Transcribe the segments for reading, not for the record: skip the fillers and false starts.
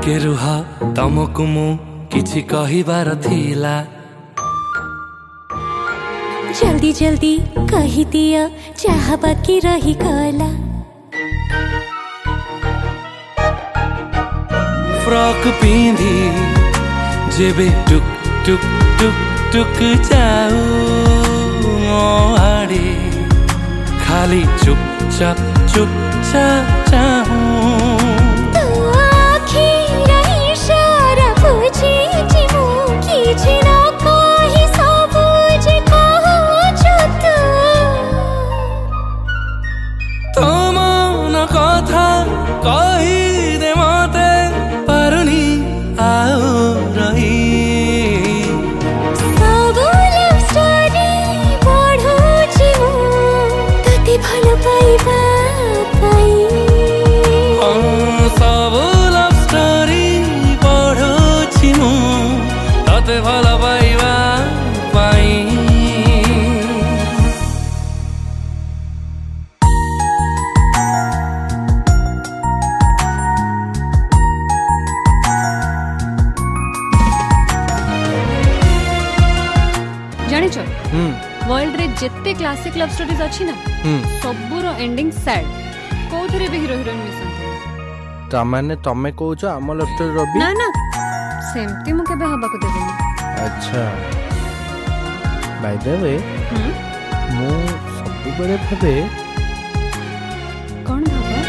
टिके रुह तमको मु किछि कहिबार थिला। जल्दी जल्दी कही दिया चाह बाकी रही गला। फ्रॉक पिंधी जेबे टुक टुक टुक टुक जाऊ मो आड़े खाली चुपचाप चुपचाप चाहूं। वर्ल्ड रे जिते क्लासिक लव स्टोरीज अछि ना सबुर एंडिंग सैड कोथरे भी हीरो हीरोइन मिसन त माने तमे कहउछ हम लव स्टोरी रबी ना ना सेमती मु केबे हबा को देबेनी। अच्छा बाय द वे मु सब बड़े भाबे कोन भाबा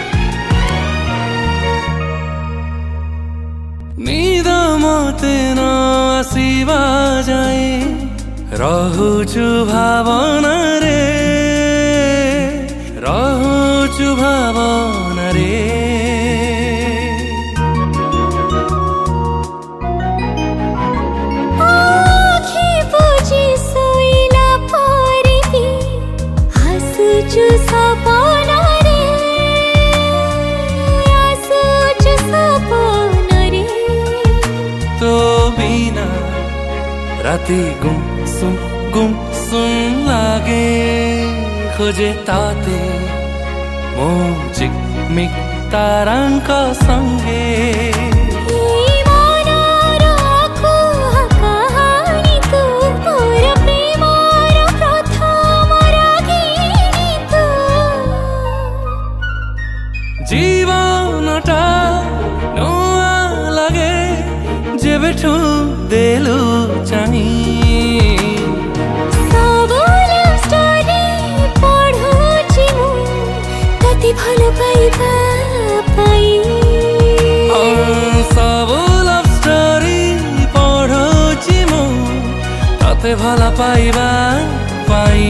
नींद मते न आसीबा जाए रहुचु भावना रे रहुचु भावना रे। आँखी बुझी सोइला परे भी हंसुचु सपना रे हंसुचु सपना रे। तो बिना राती गुमसुम लागे खोजे ताते मो चिकमिक तारांक संगे। जीवनटा नुआ लगे जेबेठू देलु चाही। भल पाइबा पाई सब लव स्टोरी पढ़ुची मु तते भल पाइबा पाई।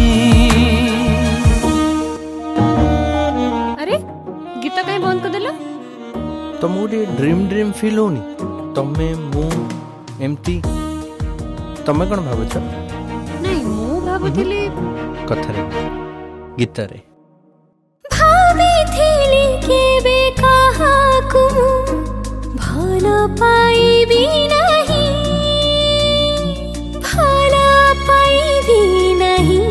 अरे गीत काई बंद कर देला तो मुझे ड्रीम ड्रीम फील होनी तमे मु एमती तमे कोन भाबुछ? नहीं मु भाबुथिली कथरे गीत रे भाविथिली केबे काहाकु भल पाइबी नहीं भल पाइबी नहीं।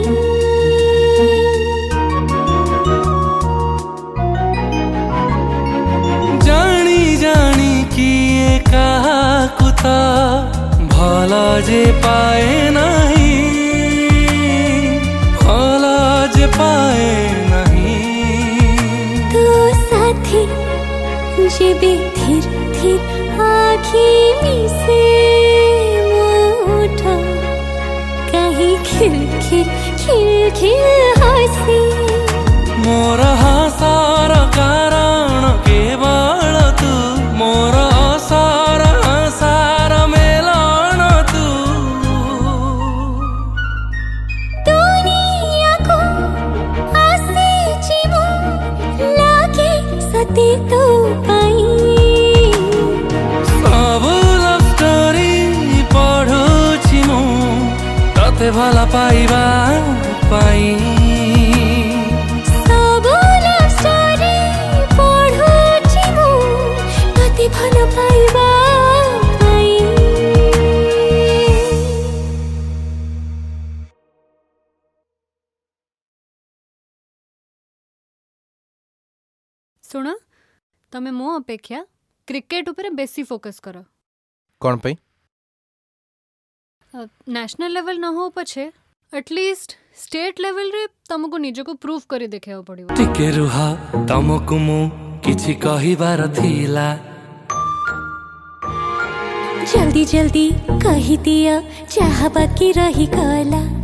जानी जानी किए काहाकु त भल जे पाए नहीं भल जे पाए जेबे धीर धीर आँखी मिसे मोठा कहीं खिल खिल खिल खिल हंसी। मोर हसार कारण केवल तू मोर असार हसार मेलन तू। दुनिया को आसीची मु लागे सते तो भला पाइबा पाई। सब लव स्टोरी पढ़ुची मु तते भल पाइबा पाई। सुन तमे मो अपेक्षा क्रिकेट ऊपर बेसी फोकस कर। कौन पे? नेशनल लेवल ना हो पछे एटलीस्ट स्टेट लेवल रे तुमको निज को प्रूफ करी देखेबो पड़िबो। टिके रुहा तुमको मु किछि कहिबार थिला। जल्दी जल्दी कही दिया चाह बाकी रही गला।